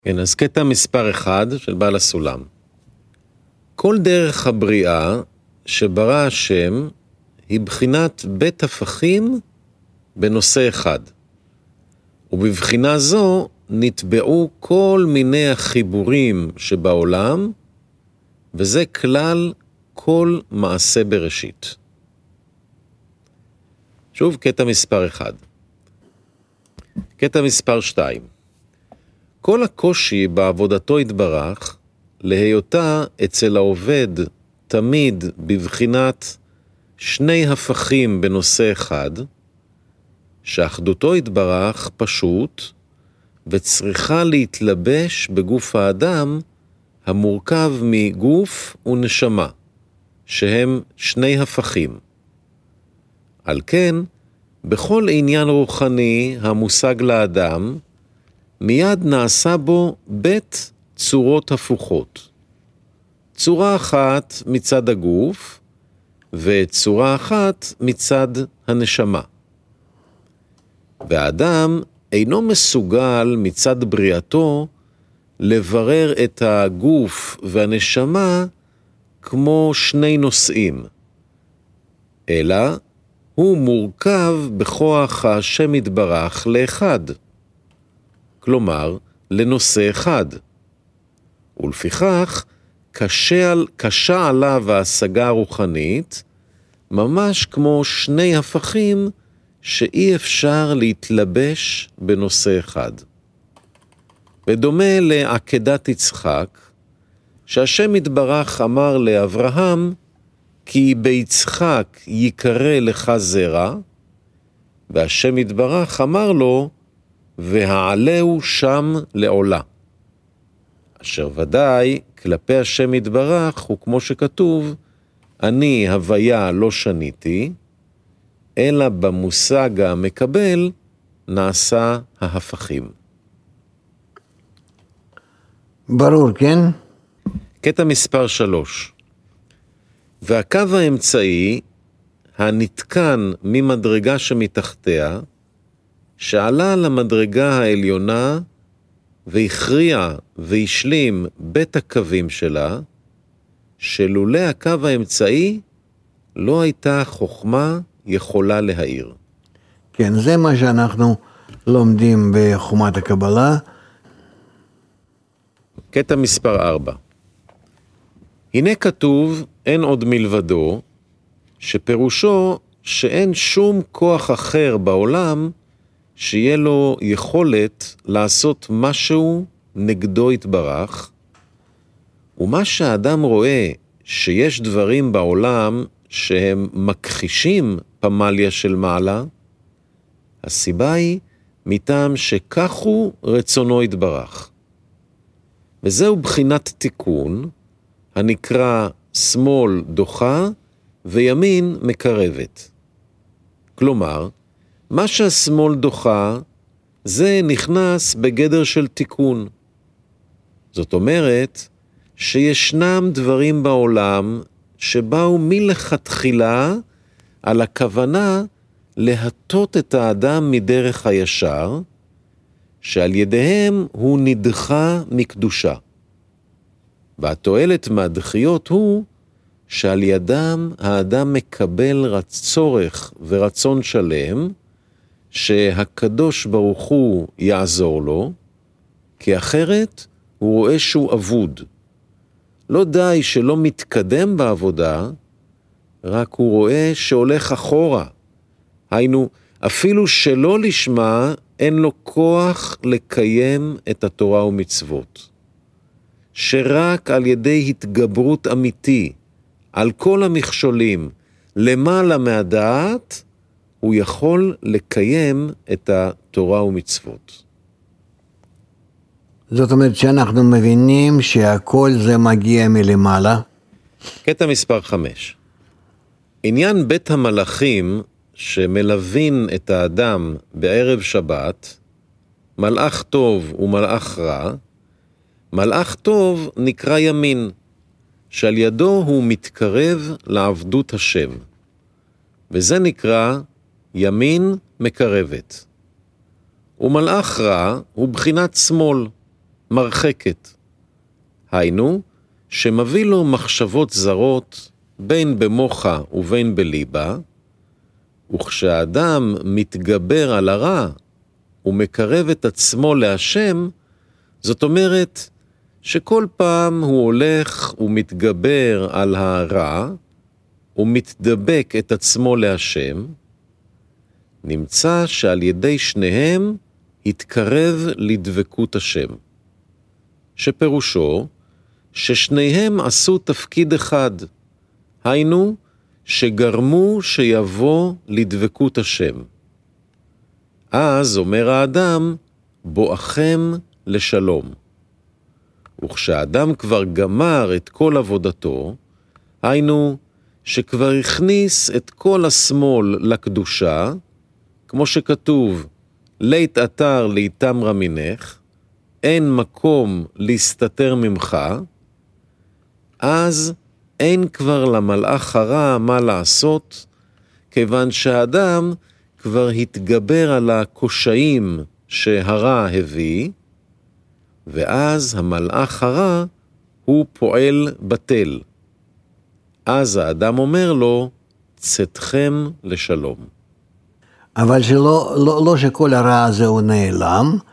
כן, אז קטע מספר 1 של בעל הסולם. כל דרך הבריאה שברא השם היא בחינת בית הפכים בנושא אחד. ובבחינה זו נטבעו כל מיני החיבורים שבעולם, וזה כלל כל מעשה בראשית. שוב, קטע מספר 1. קטע מספר 2. כל הקושי בעבודתו התברך, להיותה אצל העובד תמיד בבחינת שני הפכים בנושא אחד, שאחדותו התברך פשוט, וצריכה להתלבש בגוף האדם המורכב מגוף ונשמה, שהם שני הפכים. על כן, בכל עניין רוחני המושג לאדם, מיד נעשה בו בית צורות הפוכות. צורה אחת מצד הגוף, וצורה אחת מצד הנשמה. והאדם אינו מסוגל מצד בריאתו לברר את הגוף והנשמה כמו שני נושאים, אלא הוא מורכב בכוח השם יתברך לאחד, כלומר לנושא אחד, ולפיכך קשה עליו ההשגה הרוחנית, ממש כמו שני הפכים שאי אפשר להתלבש בנושא אחד. בדומה לעקדת יצחק, שהשם יתברך אמר לאברהם, כי ביצחק יקרא לך זרע, והשם יתברך אמר לו, והעלהו שם לעולה. אשר ודאי כלפי השם יתברך הוא כמו שכתוב, אני הוויה לא שניתי, אלא במושג המקבל נעשה ההפכים. ברור, כן? קטע מספר 3. והקו האמצעי, הנתקן ממדרגה שמתחתיה, שעלה למדרגה העליונה, והכריע והשלים בית הקווים שלה, שלולא הקו האמצעי, לא הייתה חוכמה יכולה להאיר. כן, זה מה שאנחנו לומדים בחומת הקבלה. קטע מספר 4. הנה כתוב, אין עוד מלבדו, שפירושו שאין שום כוח אחר בעולם, שיהיה לו יכולת לעשות משהו נגדו יתברך, ומה שהאדם רואה שיש דברים בעולם שהם מכחישים פמליה של מעלה, הסיבה היא מטעם שכך הוא רצונו יתברך. וזהו בחינת תיקון, הנקרא שמאל דוחה וימין מקרבת. כלומר, מה שהשמאל דוחה, זה נכנס בגדר של תיקון. זאת אומרת, שישנם דברים בעולם שבאו מלכתחילה על הכוונה להטות את האדם מדרך הישר, שעל ידיהם הוא נדחה מקדושה. והתועלת מהדחיות הוא שעל ידם האדם מקבל צורך ורצון שלם, שהקדוש ברוך הוא יעזור לו, כי אחרת הוא רואה שהוא אבוד. לא די שלא מתקדם בעבודה, רק הוא רואה שהולך אחורה. היינו, אפילו שלא לשמה, אין לו כוח לקיים את התורה ומצוות. שרק על ידי התגברות אמיתי, על כל המכשולים, למעלה מהדעת, הוא יכול לקיים את התורה ומצוות. זאת אומרת שאנחנו מבינים שהכל זה מגיע מלמעלה. קטע מספר 5. עניין בית המלאכים שמלווין את האדם בערב שבת, מלאך טוב ומלאך רע, מלאך טוב נקרא ימין, שעל ידו הוא מתקרב לעבדות השם, וזה נקרא ימין מקרבת. ומלאך רע הוא בחינת שמאל, מרחקת. היינו, שמביא לו מחשבות זרות, בין במוחה ובין בליבה, וכשאדם מתגבר על הרע, ומקרב את עצמו להשם, זאת אומרת שכל פעם הוא הולך ומתגבר על הרע, ומתדבק את עצמו להשם, נמצא שעל ידי שניהם התקרב לדבקות השם. שפירושו ששניהם עשו תפקיד אחד, היינו שגרמו שיבוא לדבקות השם. אז אומר האדם, בואכם לשלום. וכשאדם כבר גמר את כל עבודתו, היינו שכבר הכניס את כל השמאל לקדושה, כמו שכתוב, לית אתר להתמרה מינך, אין מקום להסתתר ממך, אז אין כבר למלאך הרע מה לעשות, כיוון שהאדם כבר התגבר על הקושאים שהרע הביא, ואז המלאך הרע הוא פועל בטל. אז האדם אומר לו, צאתכם לשלום. אבל לא שכל הרע הזה הוא נעלם,